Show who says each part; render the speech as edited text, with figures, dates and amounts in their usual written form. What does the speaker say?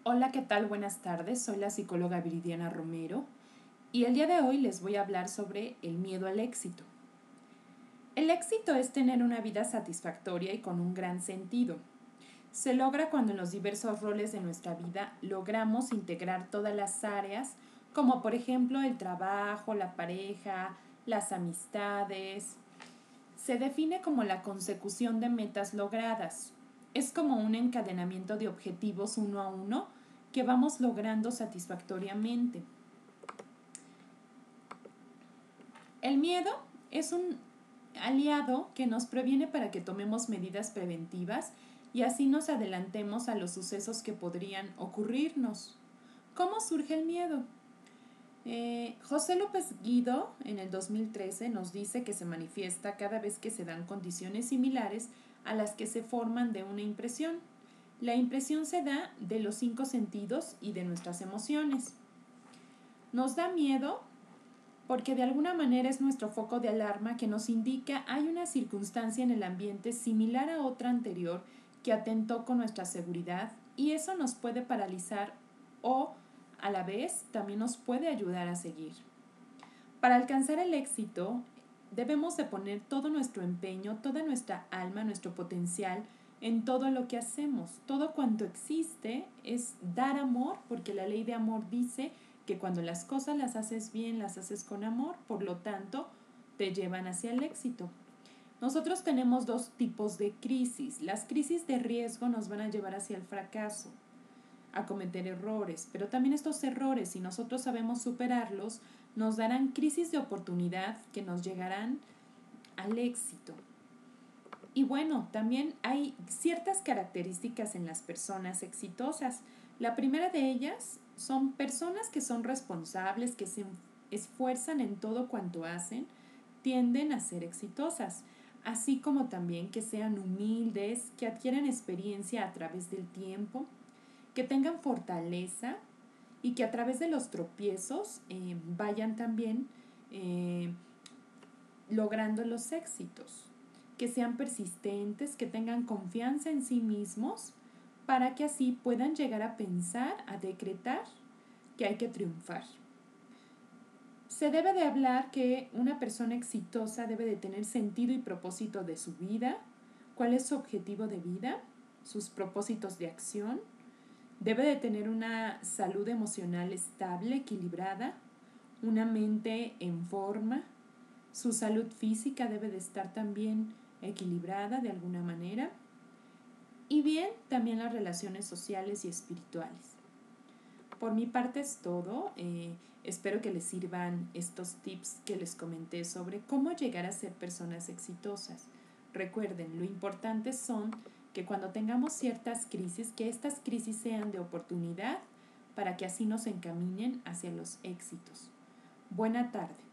Speaker 1: Hola, ¿qué tal? Buenas tardes. Soy la psicóloga Viridiana Romero y el día de hoy les voy a hablar sobre el miedo al éxito. El éxito es tener una vida satisfactoria y con un gran sentido. Se logra cuando en los diversos roles de nuestra vida logramos integrar todas las áreas, como por ejemplo el trabajo, la pareja, las amistades. Se define como la consecución de metas logradas. Es como un encadenamiento de objetivos uno a uno que vamos logrando satisfactoriamente. El miedo es un aliado que nos previene para que tomemos medidas preventivas y así nos adelantemos a los sucesos que podrían ocurrirnos. ¿Cómo surge el miedo? José López Guido en el 2013 nos dice que se manifiesta cada vez que se dan condiciones similares a las que se forman de una impresión. La impresión se da de los 5 sentidos y de nuestras emociones. Nos da miedo porque de alguna manera es nuestro foco de alarma que nos indica hay una circunstancia en el ambiente similar a otra anterior que atentó con nuestra seguridad y eso nos puede paralizar o a la vez también nos puede ayudar a seguir. Para alcanzar el éxito debemos de poner todo nuestro empeño, toda nuestra alma, nuestro potencial en todo lo que hacemos. Todo cuanto existe es dar amor, porque la ley de amor dice que cuando las cosas las haces bien, las haces con amor, por lo tanto, te llevan hacia el éxito. Nosotros tenemos dos tipos de crisis. Las crisis de riesgo nos van a llevar hacia el fracaso, a cometer errores, pero también estos errores, si nosotros sabemos superarlos, nos darán crisis de oportunidad que nos llegarán al éxito. Y bueno, también hay ciertas características en las personas exitosas. La primera de ellas son personas que son responsables, que se esfuerzan en todo cuanto hacen, tienden a ser exitosas, así como también que sean humildes, que adquieran experiencia a través del tiempo, que tengan fortaleza y que a través de los tropiezos vayan también logrando los éxitos, que sean persistentes, que tengan confianza en sí mismos para que así puedan llegar a pensar, a decretar que hay que triunfar. Se debe de hablar que una persona exitosa debe de tener sentido y propósito de su vida, cuál es su objetivo de vida, sus propósitos de acción. Debe de tener una salud emocional estable, equilibrada, una mente en forma. Su salud física debe de estar también equilibrada de alguna manera. Y bien, también las relaciones sociales y espirituales. Por mi parte es todo. Espero que les sirvan estos tips que les comenté sobre cómo llegar a ser personas exitosas. Recuerden, lo importante son que cuando tengamos ciertas crisis, que estas crisis sean de oportunidad para que así nos encaminen hacia los éxitos. Buena tarde.